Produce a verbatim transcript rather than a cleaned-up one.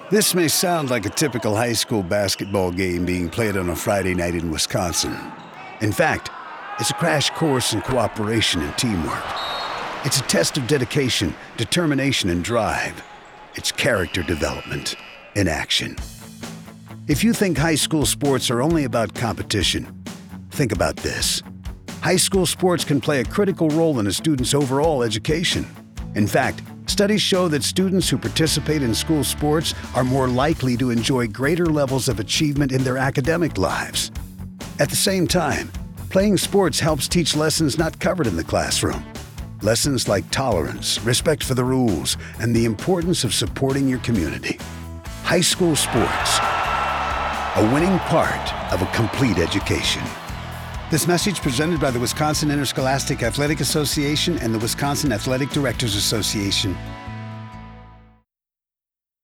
This may sound like a typical high school basketball game being played on a Friday night in Wisconsin. In fact, it's a crash course in cooperation and teamwork. It's a test of dedication, determination, and drive. It's character development in action. If you think high school sports are only about competition, think about this. High school sports can play a critical role in a student's overall education. In fact, studies show that students who participate in school sports are more likely to enjoy greater levels of achievement in their academic lives. At the same time, playing sports helps teach lessons not covered in the classroom. Lessons like tolerance, respect for the rules, and the importance of supporting your community. High school sports, a winning part of a complete education. This message presented by the Wisconsin Interscholastic Athletic Association and the Wisconsin Athletic Directors Association.